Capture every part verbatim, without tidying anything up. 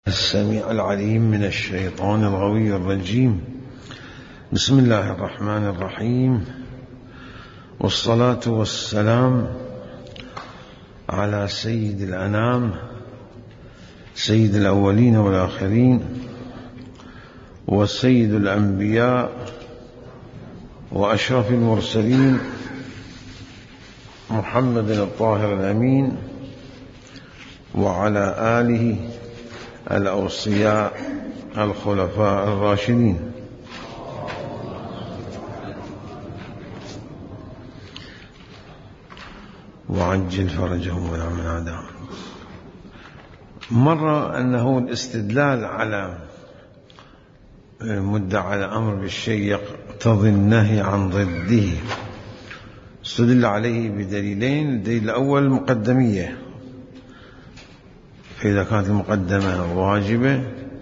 السميع العليم من الشيطان الغوي الرجيم. بسم الله الرحمن الرحيم، والصلاة والسلام على سيد الأنام سيد الأولين والآخرين وسيد الأنبياء وأشرف المرسلين محمد الطاهر الأمين وعلى آله الأوصياء الخلفاء الراشدين. وعجل فرجهم ولا من عداهم. مر أنه الاستدلال على مدعى الأمر بالشيء يقتضي النهي عن ضده، استدل عليه بدليلين. الدليل الأول المقدمية، فإذا كانت المقدمة واجبة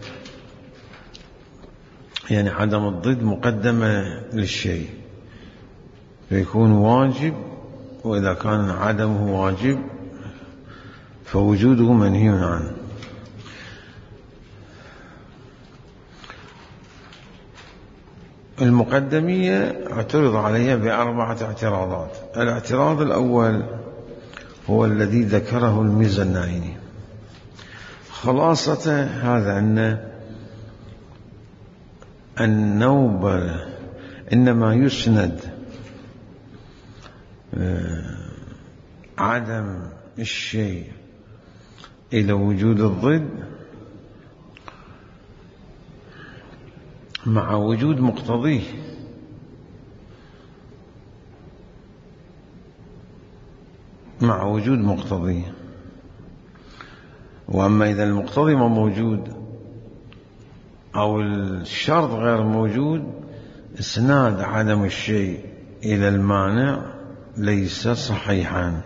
يعني عدم الضد مقدمة للشيء فيكون واجب، وإذا كان عدمه واجب فوجوده منهي عنه. المقدمية اعترض عليها بأربعة اعتراضات. الاعتراض الأول هو الذي ذكره الميزانعيني. خلاصة هذا أن النوبة إنما يسند عدم الشيء إلى وجود الضد مع وجود مقتضيه، مع وجود مقتضيه. وأما إذا المقتضي ما موجود أو الشرط غير موجود، إسناد عدم الشيء إلى المانع ليس صحيحا،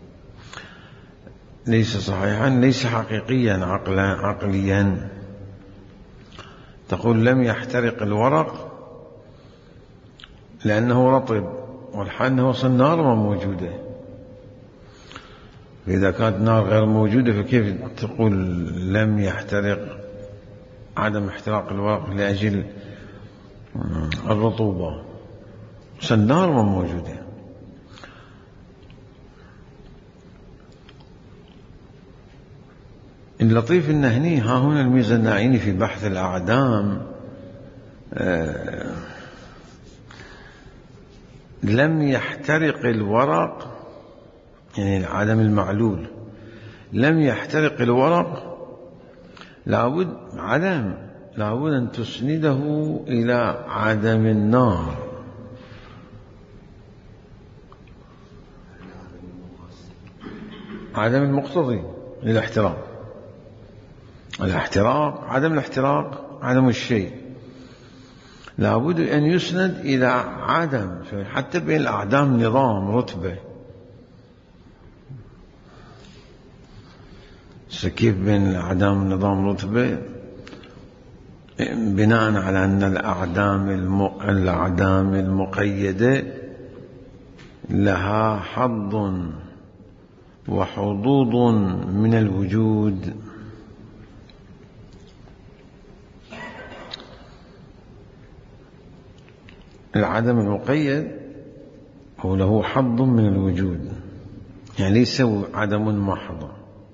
ليس صحيحا ليس حقيقيا عقلا عقليا. تقول لم يحترق الورق لأنه رطب، والحال أنه النار ما موجودة. فإذا كانت نار غير موجودة فكيف تقول لم يحترق، عدم احتراق الورق لأجل الرطوبة، النار ما موجودة. اللطيف النهني ها هنا الميزانعيني في بحث الأعدام آه لم يحترق الورق، يعني عدم المعلول، لم يحترق الورق، لابد عدم لابد أن تسنده إلى عدم النار. عدم المقتضي للاحتراق، الاحتراق عدم الاحتراق عدم الشيء، لابد أن يسند إلى عدم. حتى بين الأعدام نظام رتبة، كيف بين الأعدام نظام رتبة؟ بناء على أن الأعدام الأعدام المقيدة لها حظ وحظوظ من الوجود. العدم المقيد هو له حظ من الوجود، يعني ليس عدم محض.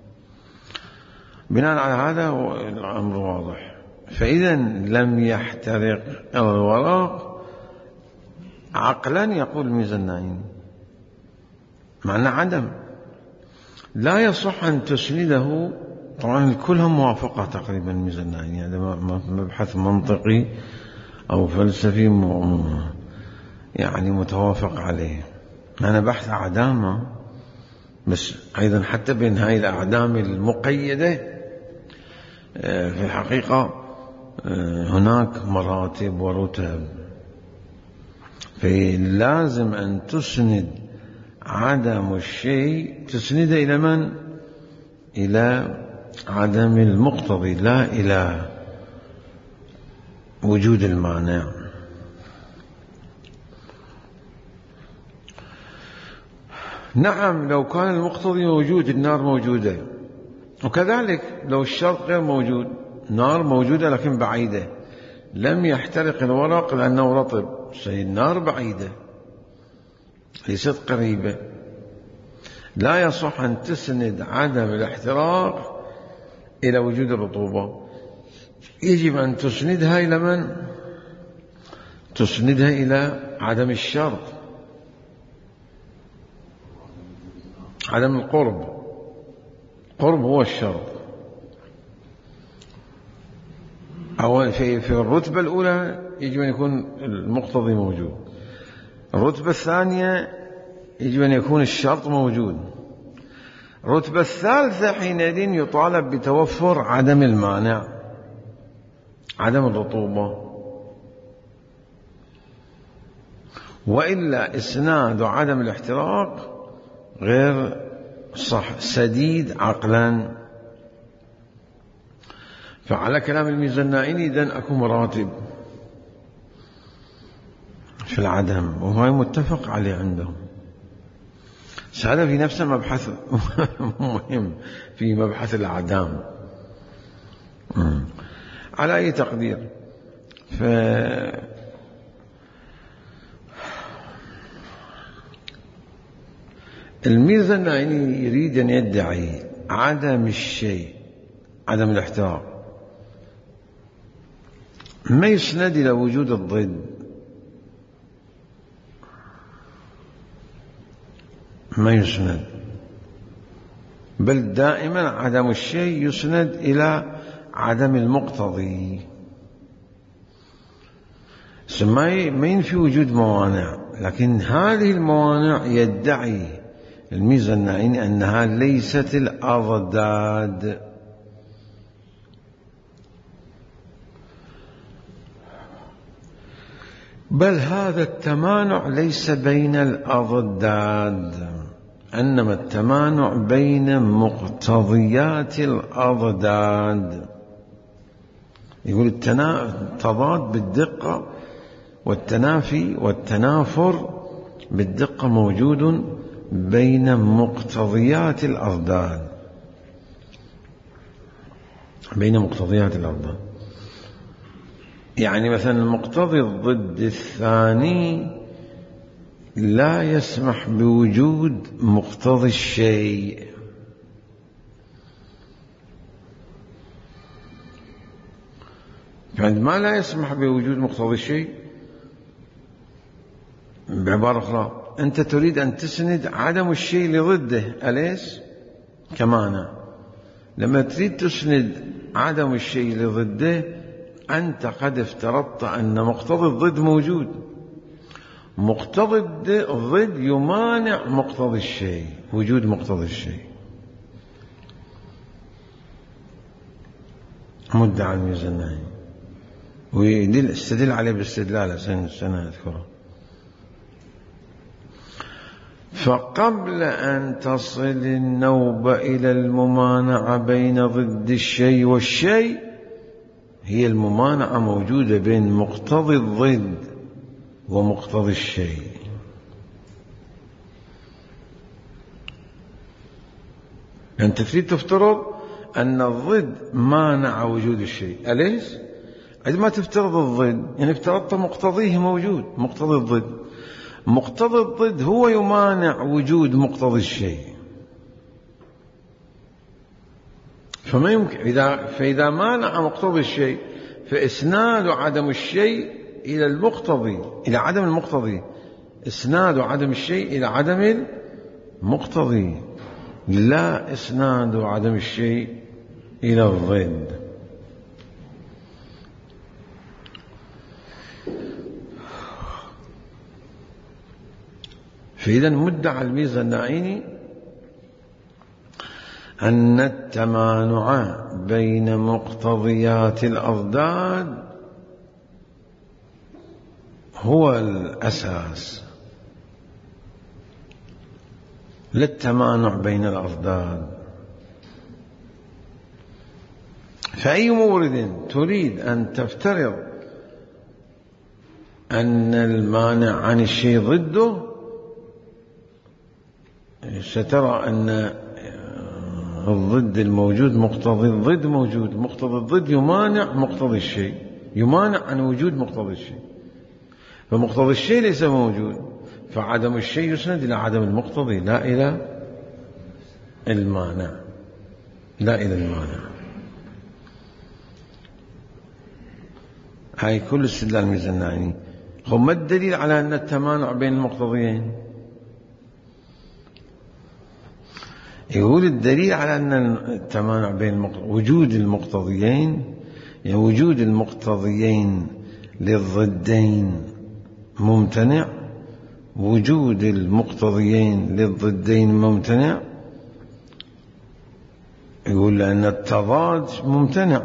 بناء على هذا الأمر واضح. فإذا لم يحترق الورق عقلا يقول الميزانعيني معنى عدم، لا يصح أن تسنده. طبعا كلها موافقة تقريبا الميزانعيني، هذا مبحث منطقي أو فلسفي يعني متوافق عليه. أنا بحث أعدام، بس أيضا حتى بين هاي الأعدام المقيدة في الحقيقة هناك مراتب ورتب، فلازم أن تسند عدم الشيء، تسند إلى من؟ إلى عدم المقتضي، لا إلى وجود المانع. نعم، لو كان المقتضي موجود النار موجودة، وكذلك لو الشرط غير موجود نار موجودة لكن بعيدة، لم يحترق الورق لأنه رطب، النار بعيدة ليست قريبة. لا يصح أن تسند عدم الاحتراق إلى وجود الرطوبة، يجب أن تسندها إلى من؟ تسندها إلى عدم الشرط، عدم القرب. قرب هو الشرط. أولا في, في الرتبة الأولى يجب أن يكون المقتضي موجود، الرتبة الثانية يجب أن يكون الشرط موجود، الرتبة الثالثة حينئذ يطالب بتوفر عدم المانع، عدم الرطوبة، وإلا إسناد عدم الاحتراق غير صح سديد عقلا. فعلى كلام الميزانائي إذن أكو مراتب في العدم، وهو متفق عليه عندهم. هذا في نفسه مبحث مهم في مبحث الأعدام على أي تقدير. ف الميزانائي يريد أن يدعي عدم الشيء، عدم الاحتراق، ما يسند إلى وجود الضد، ما يسند، بل دائما عدم الشيء يسند إلى عدم المقتضي. ما ينفي وجود موانع، لكن هذه الموانع يدعي الميزانائي أنها ليست الأضداد، بل هذا التمانع ليس بين الأضداد، إنما التمانع بين مقتضيات الأضداد. يقول التضاد بالدقة والتنافي والتنافر بالدقة موجود بين مقتضيات الأضداد، بين مقتضيات الأضداد. يعني مثلا المقتضي الضد الثاني لا يسمح بوجود مقتضي الشيء، فعندما لا يسمح بوجود مقتضي الشيء، بعبارة أخرى أنت تريد أن تسند عدم الشيء لضده، أليس كمانع؟ لما تريد تسند عدم الشيء لضده أنت قد افترضت أن مقتضي الضد موجود، مقتضي الضد يمانع مقتضي الشيء، وجود مقتضي الشيء. مدعى الميزانائي ويدل استدل عليه باستدلال سنة أذكره. فقبل أن تصل النوبة إلى الممانعة بين ضد الشيء والشيء، هي الممانعة موجودة بين مقتضي الضد ومقتضي الشيء. أنت تريد تفترض أن الضد مانع وجود الشيء، أليس؟ عندما تفترض الضد يعني افترضت مقتضيه موجود، مقتضي الضد، مقتضي الضد هو يمانع وجود مقتضي الشيء. فما يمكن إذا فإذا مانع مقتضي الشيء فإسناد عدم الشيء إلى المقتضي، إلى عدم المقتضي، إسناد عدم الشيء إلى عدم المقتضي، لا إسناد عدم الشيء إلى الضد. فإذا مدعى الميزانائي أن التمانع بين مقتضيات الأضداد هو الأساس، لا التمانع بين الأضداد. فأي مورد تريد أن تفترض أن المانع عن الشيء ضده سترى أن الضد الموجود مقتضي الضد موجود، مقتضي الضد يمانع مقتضي الشيء، يمانع عن وجود مقتضي الشيء، فمقتضي الشيء ليس موجود، فعدم الشيء يسند إلى عدم المقتضي لا إلى المانع، لا إلى المانع. هاي كل استدلال ميزاني. هو ما الدليل على أن التمانع بين المقتضيين؟ يقول الدليل على أن التمانع بين المقتضيين وجود المقتضيين، يعني وجود المقتضيين للضدين ممتنع، وجود المقتضيين للضدين ممتنع. يقول لأن التضاد ممتنع،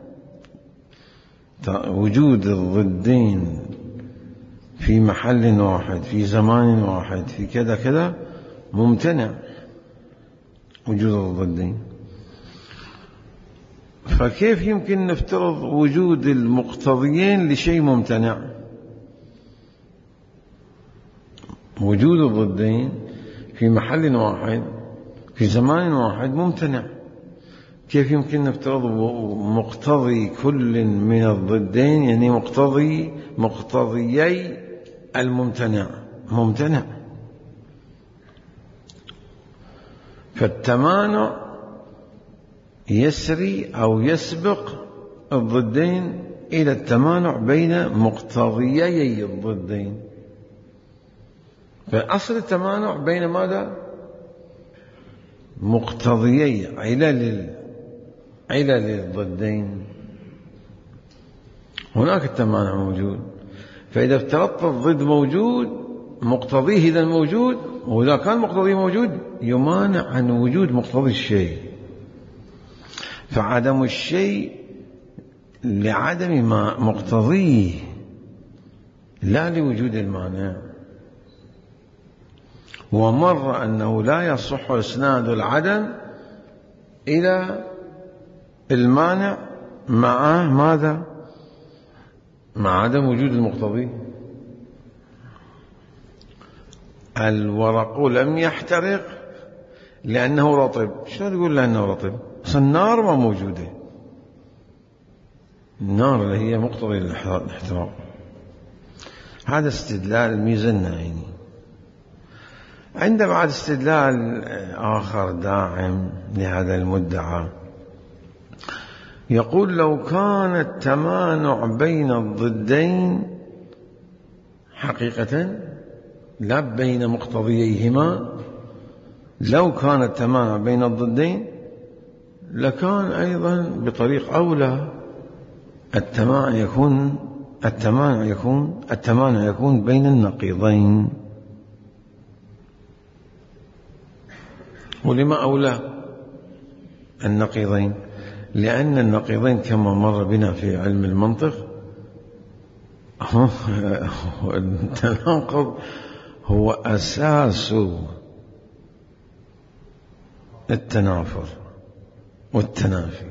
وجود الضدين في محل واحد في زمان واحد في كذا كذا ممتنع وجود الضدين. فكيف يمكن نفترض وجود المقتضيين لشيء ممتنع؟ وجود الضدين في محل واحد في زمان واحد ممتنع، كيف يمكن نفترض مقتضي كل من الضدين، يعني مقتضي مقتضيي الممتنع ممتنع؟ فالتمانع يسري أو يسبق الضدين إلى التمانع بين مقتضيي الضدين. فأصل التمانع بين ماذا؟ مقتضيي علل علل الضدين. هناك التمانع موجود، فإذا افترضت الضد موجود مقتضيه إذا موجود، وإذا كان مقتضيه موجود يمانع عن وجود مقتضي الشيء. فعدم الشيء لعدم ما مقتضيه لا لوجود المانع. ومر أنه لا يصح إسناد العدم إلى المانع مع ماذا؟ مع عدم وجود المقتضي. الورق لم يحترق لأنه رطب. شلون يقول لأنه رطب؟ أصلا النار ما موجودة، النار اللي هي مقتضي الاحتراق. هذا استدلال الميزاني. عند بعد استدلال آخر داعم لهذا المدعى، يقول لو كان التمانع بين الضدين حقيقة لا بين مقتضييهما، لو كان التمانع بين الضدين لكان أيضا بطريق أولى التمانع يكون التمانع يكون التمانع يكون بين النقيضين. ولما أولى النقيضين؟ لأن النقيضين كما مر بنا في علم المنطق التناقض هو أساس التنافر والتنافي،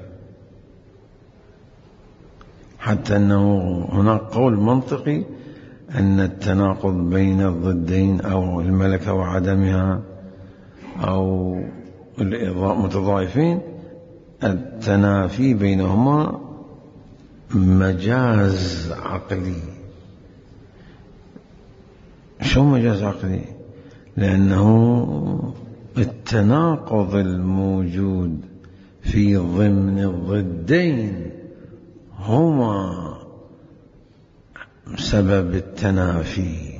حتى أنه هناك قول منطقي أن التناقض بين الضدين أو الملكة وعدمها أو متضاعفين، التنافي بينهما مجاز عقلي. شو مجاز عقلي؟ لأنه التناقض الموجود في ضمن الضدين هما سبب التنافي.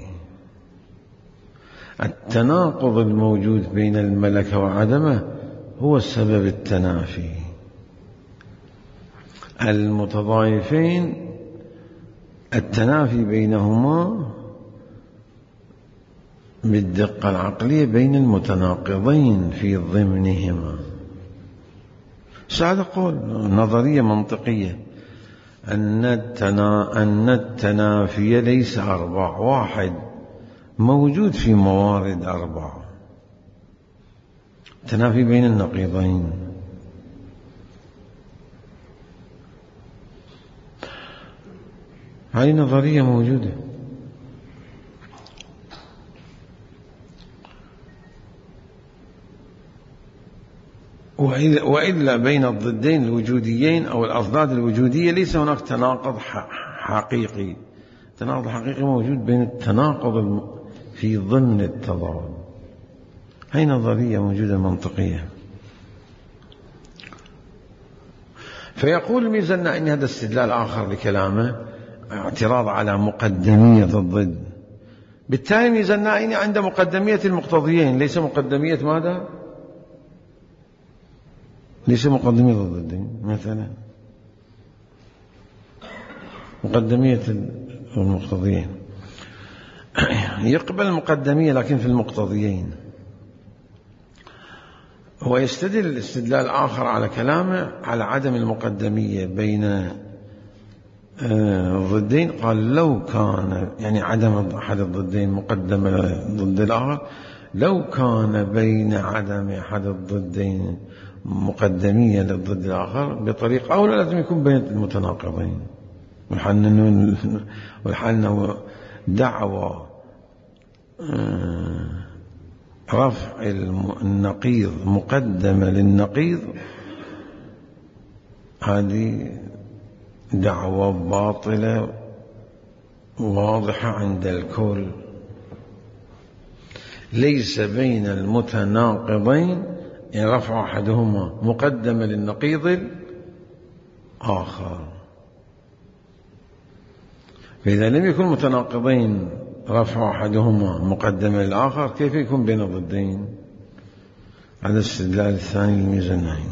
التناقض الموجود بين الملكة وعدمه هو السبب التنافي. المتضايفين التنافي بينهما بالدقة العقلية بين المتناقضين في ضمنهما. هذا قول نظرية منطقية أن التنا أن التنافي ليس أربع، واحد موجود في موارد أربعة، تنافي بين النقيضين. هذه نظرية موجودة. وإلا بين الضدين الوجوديين أو الأضداد الوجودية ليس هناك تناقض حقيقي. التناقض الحقيقي موجود بين التناقض في ضمن التضاد. هي نظرية موجودة منطقية. فيقول الميزنة إن هذا استدلال آخر لكلامه اعتراض على مقدمية الضد. بالتالي الميزنائي عند مقدمية المقتضيين ليس مقدمية ماذا؟ ليس مقدمية الضدين. مثلا مقدمية المقتضيين يقبل المقدمية لكن في المقتضيين. هو يستدل الاستدلال آخر على كلامه على عدم المقدمية بين الضدين. قال لو كان يعني عدم أحد الضدين مقدم ضد الآخر، لو كان بين عدم أحد الضدين مقدمية للضد الآخر بطريقة أولى لازم يكون بين المتناقضين. والحل دعوة رفع النقيض مقدمة للنقيض هذه دعوة باطلة واضحة عند الكل. ليس بين المتناقضين يعني رفع أحدهما مقدمة للنقيض الآخر. فإذا لم يكن متناقضين رفع أحدهما مقدمة للآخر كيف يكون بين الضدين؟ هذا الاستدلال الثاني للميزنائي.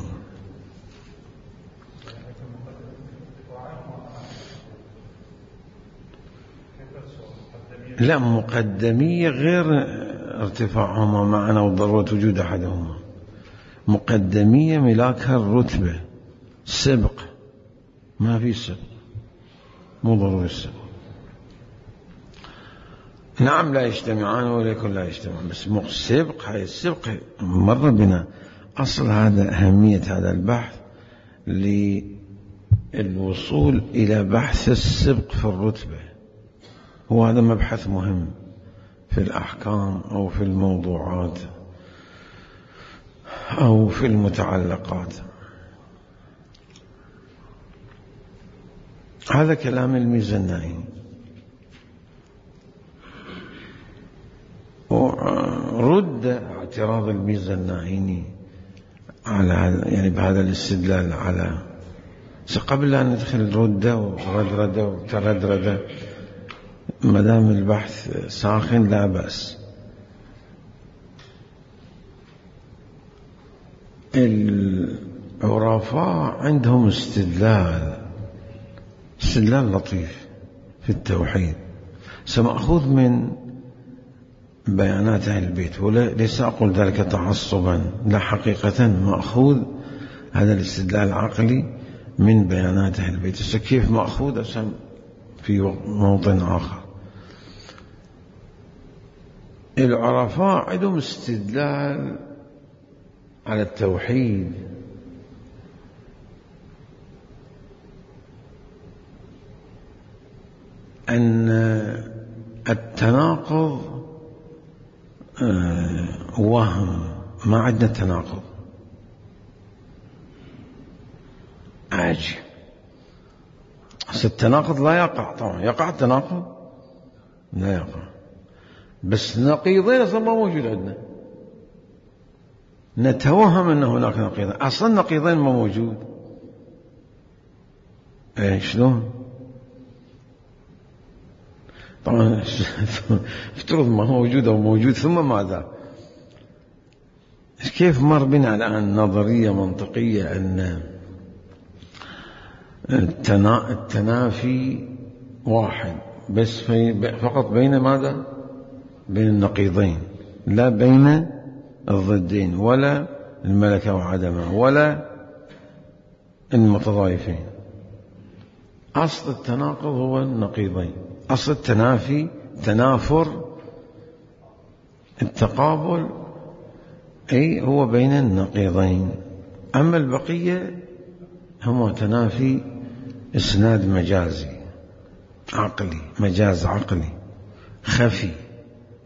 لا، مقدمية غير ارتفاعهما معنا وضرورة وجود أحدهما. مقدمية ملاكها الرتبة، سبق، ما في سبق، مو ضروري السبق. نعم لا يجتمعان ولا يكون لا يجتمعان، بس مو السبق. هاي السبق مر بنا. أصل هذا أهمية هذا البحث للوصول إلى بحث السبق في الرتبة. وهذا مبحث مهم في الأحكام أو في الموضوعات أو في المتعلقات. هذا كلام الميزنائي. ورد اعتراض الميزنائي على يعني بهذا الاستدلال على قبل أن ندخل ردة وردردة وتردردة ما دام البحث ساخن لا بأس. العرفاء عندهم استدلال استدلال لطيف في التوحيد سمأخوذ من بيانات أهل البيت، وليس أقول ذلك تعصبا، لا، حقيقة مأخوذ هذا الاستدلال العقلي من بيانات أهل البيت. كيف مأخوذ أسم في موطن آخر. العرفاء عندهم استدلال على التوحيد أن التناقض وهم، ما عندنا تناقض. عاجب. التناقض لا يقع، طبعا يقع التناقض لا يقع، بس نقيضين أصلا ما موجود عندنا. نتوهم أن هناك نقيضين، أصلا نقيضين ما موجود. إيه شلون؟ طبعا افترض ما هو موجود أو موجود ثم ماذا؟ كيف مر بنا الآن نظرية منطقية أن التنافي واحد بس في فقط بين ماذا؟ بين النقيضين، لا بين الضدين ولا الملكة وعدمه ولا المتضايفين. أصل التناقض هو النقيضين. أصل التنافي تنافر التقابل أي هو بين النقيضين. أما البقية هو تنافي إسناد مجازي عقلي، مجاز عقلي خفي،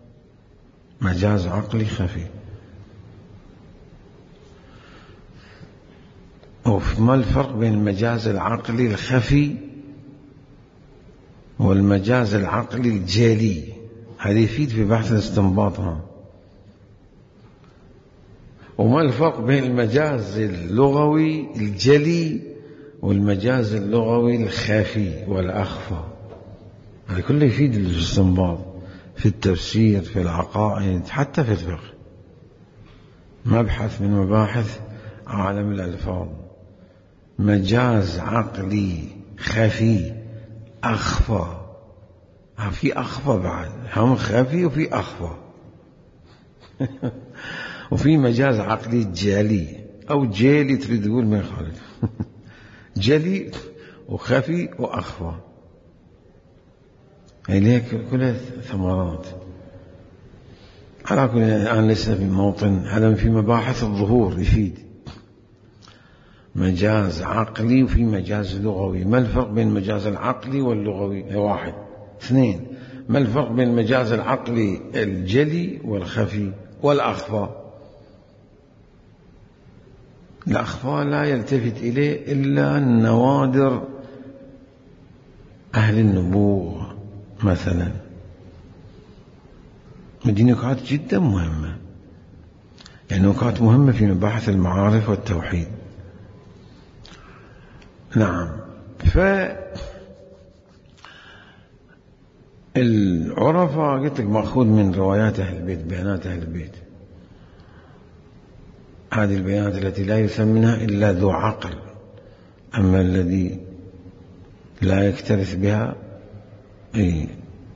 مجاز عقلي خفي. وما الفرق بين المجاز العقلي الخفي والمجاز العقلي الجلي؟ هذا يفيد في بحث الاستنباط. وما الفرق بين المجاز اللغوي الجلي والمجاز اللغوي الخفي والأخفى؟ هذا كله يفيد الاستنباط في التفسير، في العقائد، حتى في الفقه. مبحث من مباحث عالم الألفاظ. مجاز عقلي خفي أخفى. في أخفى بعد، هم خفي وفي أخفى. وفي مجاز عقلي جلي أو جالي، تريد تقول ما يخالف. جلي وخفي وأخفى، إليك كلها ثمرات. على كل الآن ليس في موطن، هذا في مباحث الظهور يفيد. مجاز عقلي وفي مجاز لغوي. ما الفرق بين المجاز العقلي واللغوي؟ واحد. اثنين، ما الفرق بين المجاز العقلي الجلي والخفي والأخفى؟ الأخفى لا يلتفت إليه إلا النوادر أهل النبوغ مثلا. ودي نكات جدا مهمة، يعني نكات مهمة في مباحث المعارف والتوحيد. نعم. فالعرفاء قلت لك مأخوذ من روايات أهل البيت، بيانات أهل البيت. هذه البيانات التي لا يثمنها إلا ذو عقل، أما الذي لا يكترث بها أي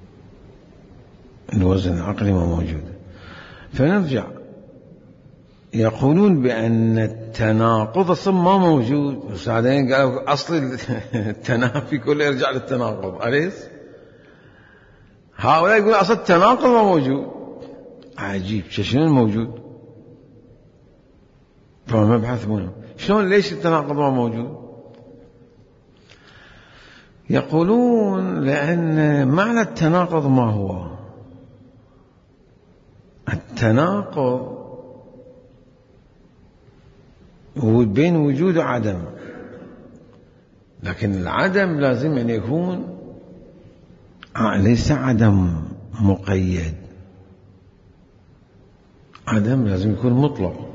الوزن العقلي ما موجود. فنرجع، يقولون بأن التناقض أصلا ما موجود، وساعدين قالوا أصل التنافي كله يرجع للتناقض. أليس هؤلاء يقولون أصل التناقض ما موجود؟ عجيب، شنو موجود؟ طبعا مبحث مهم. شلون ليش التناقض ما موجود؟ يقولون لأن معنى التناقض ما هو؟ التناقض بين وجود وعدم، لكن العدم لازم أن يكون ليس عدم مقيد، عدم لازم يكون مطلق،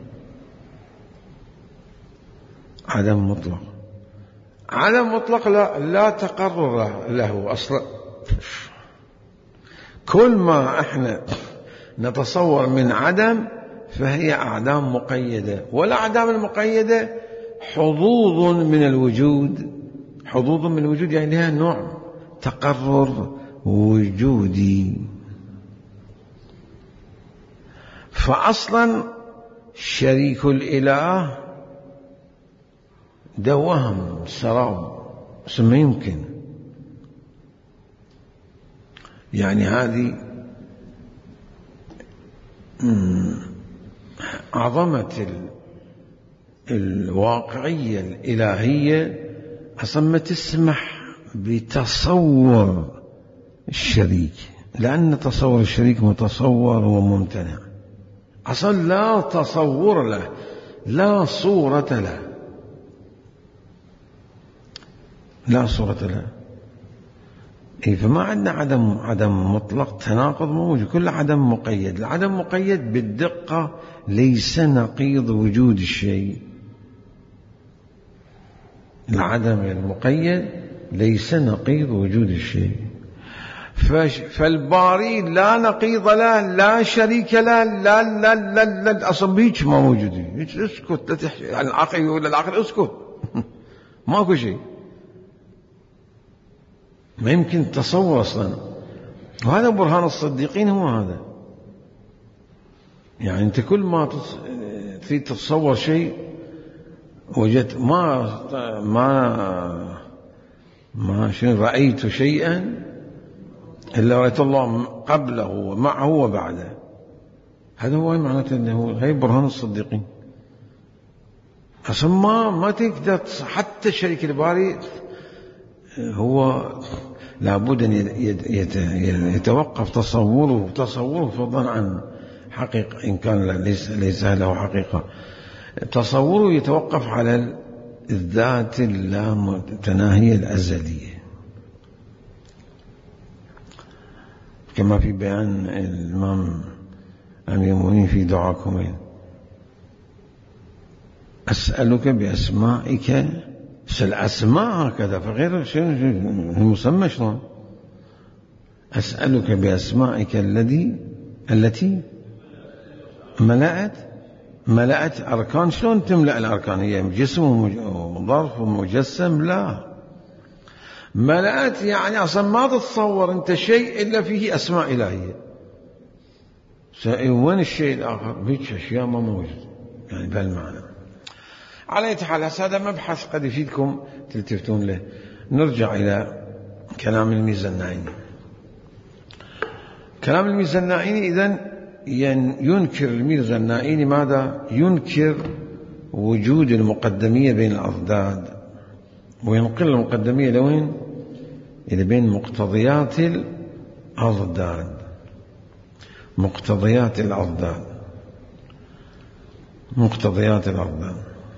عدم مطلق. عدم مطلق لا, لا تقرر له أصلا. كل ما احنا نتصور من عدم فهي أعدام مقيدة، والأعدام المقيدة حظوظ من الوجود. حظوظ من الوجود يعني لها نوع تقرر وجودي. فأصلا شريك الإله ده وهم سراب، ما يمكن. يعني هذه عظمة الواقعية الإلهية أصلا ما تسمح بتصور الشريك، لأن تصور الشريك متصور وممتنع. أصلا لا تصور له، لا صورة له، لا صورة له. إيه، فما عندنا عدم عدم مطلق، تناقض موجود، كل عدم مقيد. العدم مقيد بالدقة ليس نقيض وجود الشيء. العدم المقيد ليس نقيض وجود الشيء. فالباري لا نقيض له، لا شريك له، لا لا لا لا أصلا بيك ما موجود. اسكت، لا تحكي العقل ولا العقل، اسكت. ماكو شيء، ما يمكن تصور أصلا. وهذا برهان الصديقين، هو هذا. يعني أنت كل ما تريد تتصور شيء وجدت ما ما ما شنو رأيت شيئا إلا رأيت الله قبله ومعه وبعده. هذا هو معناته أنه هي برهان الصديقين. أصلا ما ما تقدر حتى الشريك الباري هو لابد أن يتوقف تصوره تصوره فضلا عن حقيقة، إن كان ليس ليس له حقيقة. تصوره يتوقف على الذات اللامتناهية الأزلية، كما في بيان الإمام أمير المؤمنين في دعاكم: أسألك بأسمائك. الأسماء هكذا فغير شيء المسمى شلون؟ أسألك بأسمائك الذي التي ملأت ملأت أركان. شلون تملأ الأركان؟ هي جسم وظرف ومجسم؟ لا، ملأت يعني أصلا ما تتصور أنت شيء إلا فيه أسماء إلهية. وين الشيء الآخر؟ بيك أشياء ما موجود يعني بهالمعنى. على أي حال هذا مبحث قد يفيدكم تلتفتون له. نرجع إلى كلام الميزة النعيني. كلام الميزة النعيني إذن ينكر الميزة النعيني ماذا؟ ينكر وجود المقدمية بين الأضداد، وينقل المقدمية لوين؟ إلى بين مقتضيات الأضداد. مقتضيات الأضداد مقتضيات الأضداد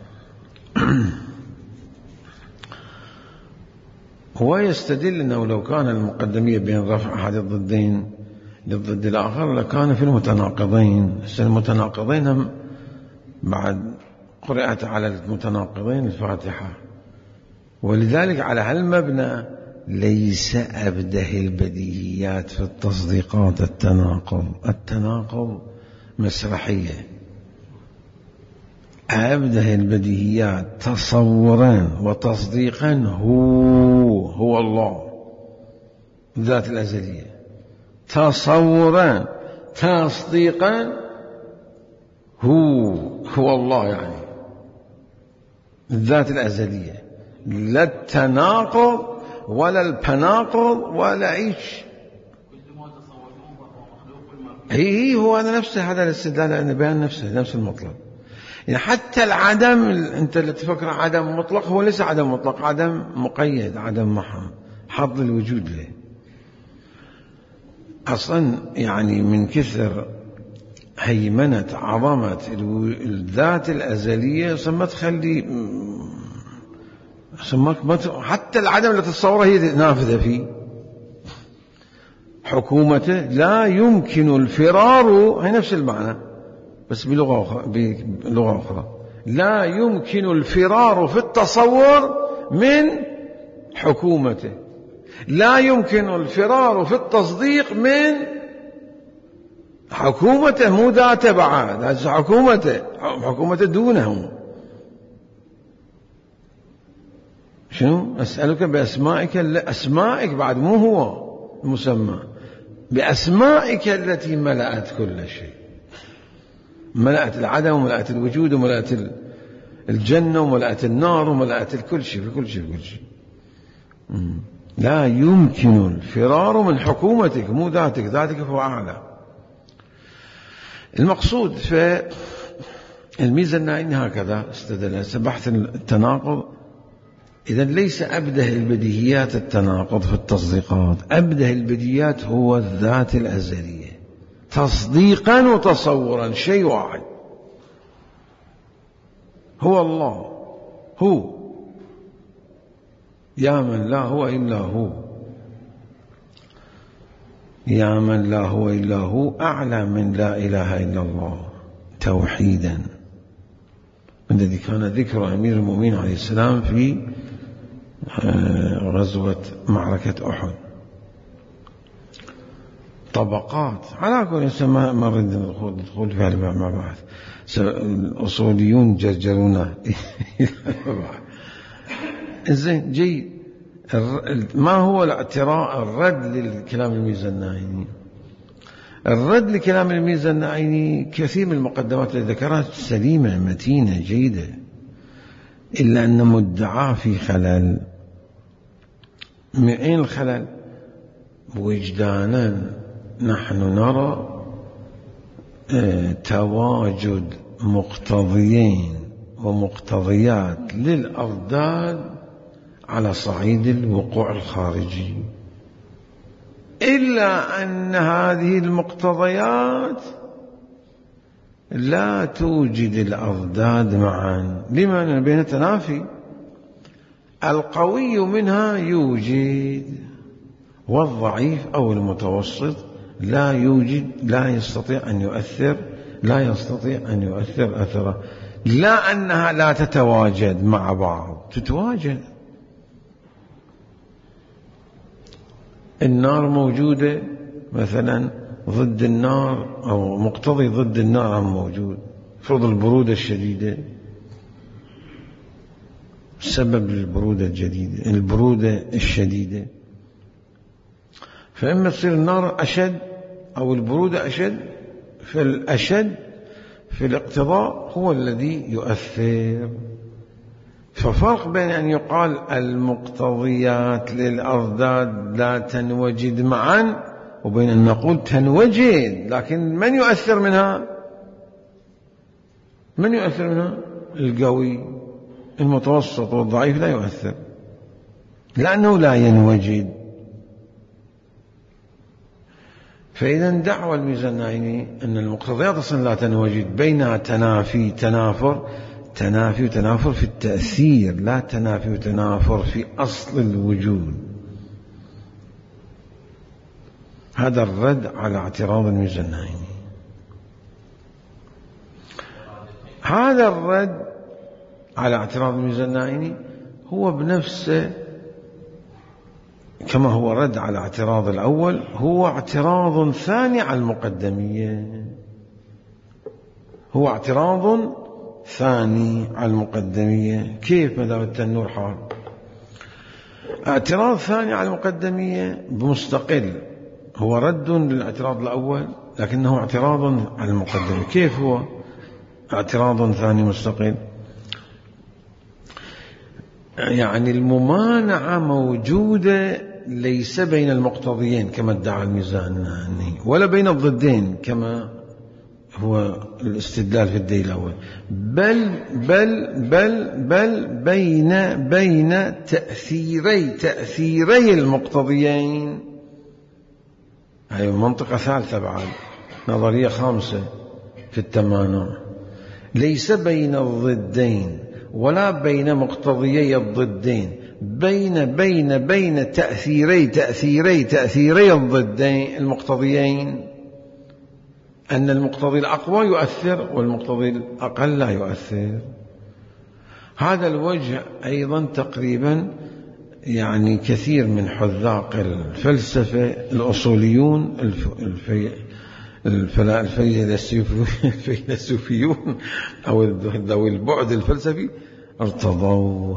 هو يستدل أنه لو كان المقدمية بين رفع أحد الضدين للضد الآخر لكان في المتناقضين. المتناقضين هم بعد قرأت على المتناقضين الفاتحة، ولذلك على هالمبنى ليس أبده البديهيات في التصديقات التناقض. التناقض مسرحية. أبده البديهيات تصورا وتصديقا هو هو الله ذات الأزلية. تصورا تصديقا هو هو الله يعني الذات الأزلية. لا التناقض ولا البناقض ولا إيش. هي هو هذا نفسه، هذا الاستدلال بيان نفسه نفس المطلب. يعني حتى العدم أنت اللي تفكر عدم مطلق هو ليس عدم مطلق، عدم مقيد، عدم محض حظ الوجود له أصلا. يعني من كثر هيمنة عظمة الذات الأزلية ما تخلي حتى العدم اللي تتصوره هي نافذة فيه. حكومته لا يمكن الفرار، هي نفس المعنى بس بلغة أخرى, بلغة أخرى. لا يمكن الفرار في التصور من حكومته. لا يمكن الفرار في التصديق من حكومته، مو ذاته بعد، هذه حكومته، حكومته دونه. شنو؟ أسألك بأسمائك، أسمائك بعد مو هو المسمى، بأسمائك التي ملأت كل شيء. ملأت العدم وملأت الوجود وملأت الجنة وملأت النار وملأت كل شيء، في كل شيء في كل شيء. لا يمكن الفرار من حكومتك، مو ذاتك، ذاتك فهو أعلى. المقصود في الميزة النعيني هكذا استدل بحث التناقض. إذن ليس أبده البديهيات التناقض في التصديقات، أبده البديهيات هو الذات الأزلية تصديقا وتصورا، شيء واحد هو الله. هو يا من لا هو إلا هو، يا من لا هو إلا هو أعلى من لا إله إلا الله توحيدا، الذي كان ذكر أمير المؤمنين عليه السلام في غزوة معركة أحد. طبقات على كل شيء ما نريد ندخل في هذا مع بعض. الأصوليون جرجرونا زين جيد. ما هو الاعتراء الرد للكلام الميزة النعيني؟ الرد لكلام الميزة النعيني كثير من المقدمات التي ذكرها سليمة متينة جيدة، إلا أن مدعاه في خلل. من أين الخلل؟ وجدانا نحن نرى اه تواجد مقتضيين ومقتضيات للأضداد على صعيد الوقوع الخارجي، إلا أن هذه المقتضيات لا توجد الأضداد معا. لما؟ لأن بين تنافي. القوي منها يوجد، والضعيف أو المتوسط لا يوجد، لا يستطيع أن يؤثر، لا يستطيع أن يؤثر أثره. لا أنها لا تتواجد مع بعض، تتواجد. النار موجودة مثلا ضد النار، أو مقتضي ضد النار موجود. فرض البرودة الشديدة سبب البرودة الجديدة، البرودة الشديدة، فإما تصير النار أشد أو البرودة أشد، فالأشد في الاقتضاء هو الذي يؤثر. ففرق بين أن يقال المقتضيات للأضداد لا تنوجد معا، وبين أن نقول تنوجد لكن من يؤثر منها؟ من يؤثر منها؟ القوي. المتوسط والضعيف لا يؤثر لأنه لا ينوجد. فإذا دعوى الميزانيني أن المقتضيات أصلا لا تنوجد، بينها تنافي تنافر، تنافي وتنافر في التأثير، لا تنافي وتنافر في أصل الوجود. هذا الرد على اعتراض الميزانيني. هذا الرد على اعتراض الميزانيني هو بنفسه كما هو رد على اعتراض الأول، هو اعتراض ثاني على المقدمية، هو اعتراض ثاني على المقدمية. كيف مدام التنور حار؟ اعتراض ثاني على المقدمية بمستقل، هو رد للاعتراض الأول لكنه اعتراض على المقدمية. كيف هو اعتراض ثاني مستقل؟ يعني الممانعة موجودة ليس بين المقتضيين كما ادعى الميزانيني، ولا بين الضدين كما هو الاستدلال في الدليل الأول، بل بل بل بل بين بين تأثيري تأثيري المقتضيين. هذه منطقة ثالثة بعد، نظرية خامسة في التمانع. ليس بين الضدين ولا بين مقتضيي الضدين، بين بين بين تأثيري تأثيري تأثيري الضدين المقتضيين، أن المقتضي الأقوى يؤثر والمقتضي الأقل لا يؤثر. هذا الوجه أيضا تقريبا يعني كثير من حذاق الفلسفة الأصوليون الفيلسوفيون أو ذوي البعد الفلسفي ارتضوا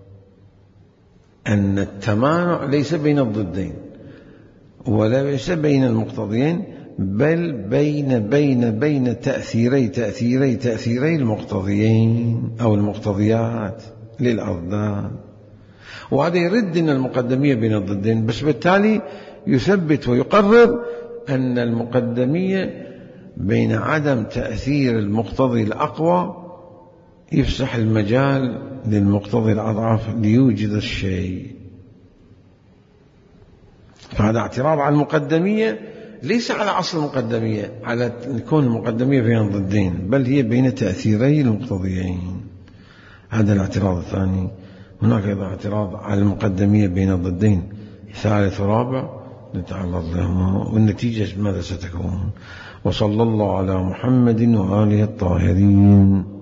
أن التمانع ليس بين الضدين ولا ليس بين المقتضيين، بل بين بين بين تأثيري تأثيري تأثيري المقتضيين أو المقتضيات للأضداد. وهذا يرد أن المقدمية بين الضدين، بس بالتالي يثبت ويقرر أن المقدمية بين عدم تأثير المقتضي الأقوى يفسح المجال للمقتضي الأضعف ليوجد الشيء. فهذا اعتراض على المقدمية ليس على أصل المقدمية، على كون المقدمية بين الضدين، بل هي بين تأثيري المقتضيين. هذا الاعتراض الثاني. هناك أيضا اعتراض على المقدمية بين الضدين ثالث ورابع نتعرض لهما، والنتيجة ماذا ستكون. وصلى الله على محمد وآله الطاهرين.